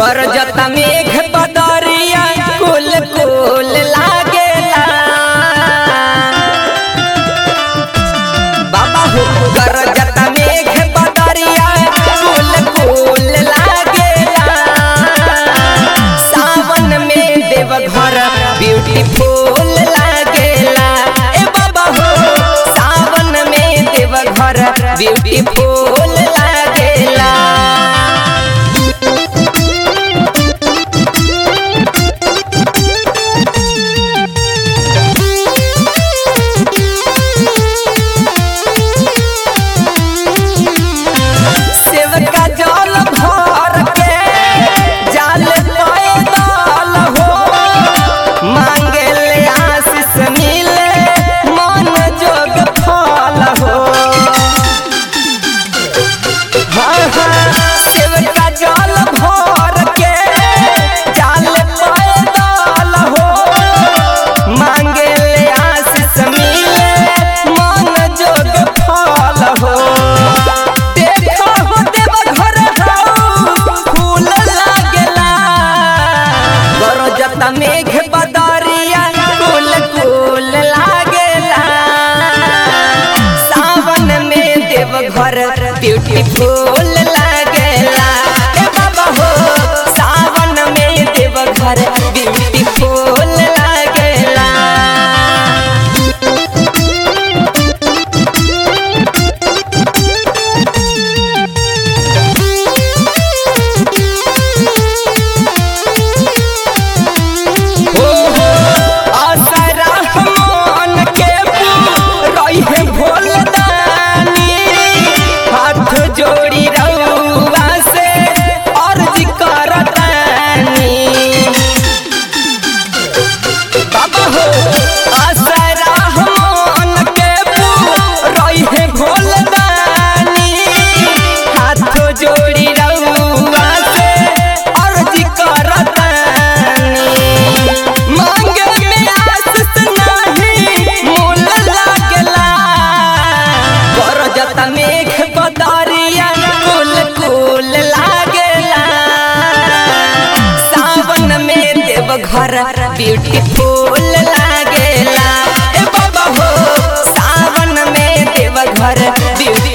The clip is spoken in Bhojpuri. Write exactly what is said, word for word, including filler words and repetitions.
गरजता मेघ बदरिया कुल कुल लागेला बाबा हो गरजता मेघ बदरिया कुल कुल लागेला सावन में देवघर ब्यूटीफुल लागेला ए बाबा हो सावन में देवघर ब्यूटीफुल लागेला। मेघ बदरिया कुल कुल लागेला सावन में देवघर ब्यूटीफुल लागेला ए बाबा हो सावन में देवघर ब्यूटीफुल लागेला। मेघ बदरिया कुल कुल लागेला सावन में देवघर ब्यूटीफुल लागेला ए बाबा हो सावन में देवघर ब्यूटी